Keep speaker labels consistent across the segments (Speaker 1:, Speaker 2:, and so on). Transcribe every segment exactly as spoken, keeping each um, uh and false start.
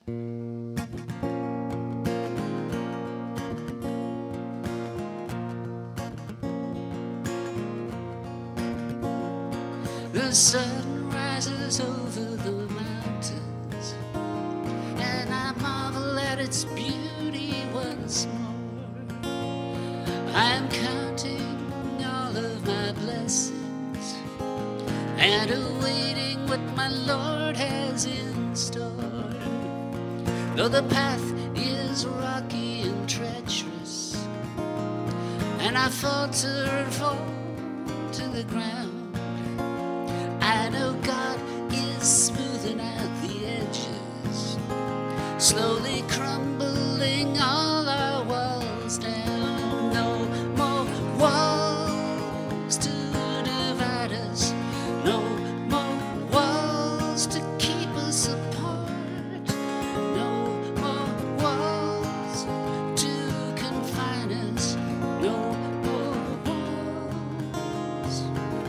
Speaker 1: The sun rises over the mountains, and I marvel at its beauty once more. I'm counting all of my blessings and awaiting what my Lord has in store. Though the path is rocky and treacherous, and I falter and fall to the ground, I know God is smoothing out the edges, slowly crumbling all our walls down. No more walls to divide us, no more walls to keep us apart, no more walls to confine us, no more walls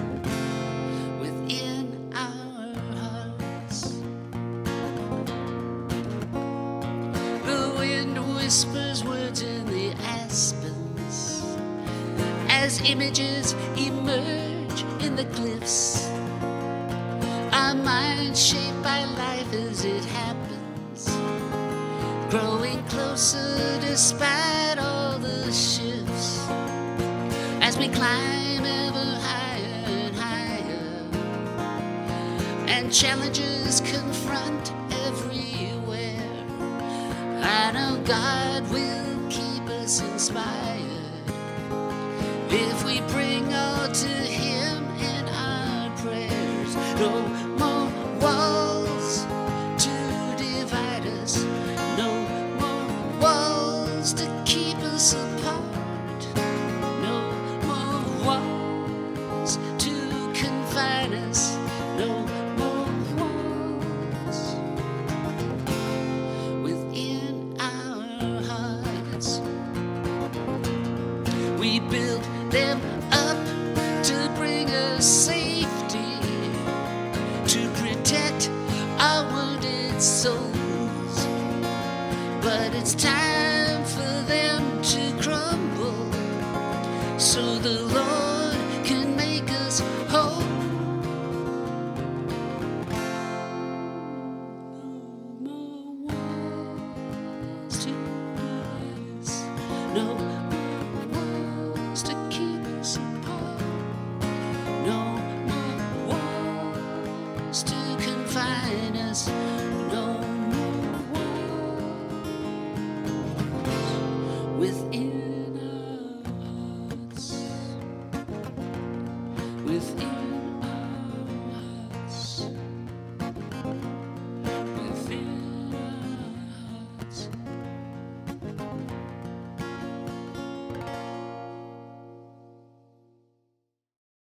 Speaker 1: within our hearts. The wind whispers words in the aspens as images emerge in the cliffs. Our minds shaped by life as it happens, growing closer despite all the shifts, as we climb ever higher and higher, and challenges confront everywhere. I know God will keep us inspired if we bring all to Him in our prayers. No more walls to divide us, no more walls to keep us apart, no more walls to confine us, no more walls within our hearts. We build them up to bring us safety, to protect our wounded souls. But it's time for them to crumble so the Lord can make us whole. No more walls to divide us, no more walls to keep us apart, no more walls to confine us,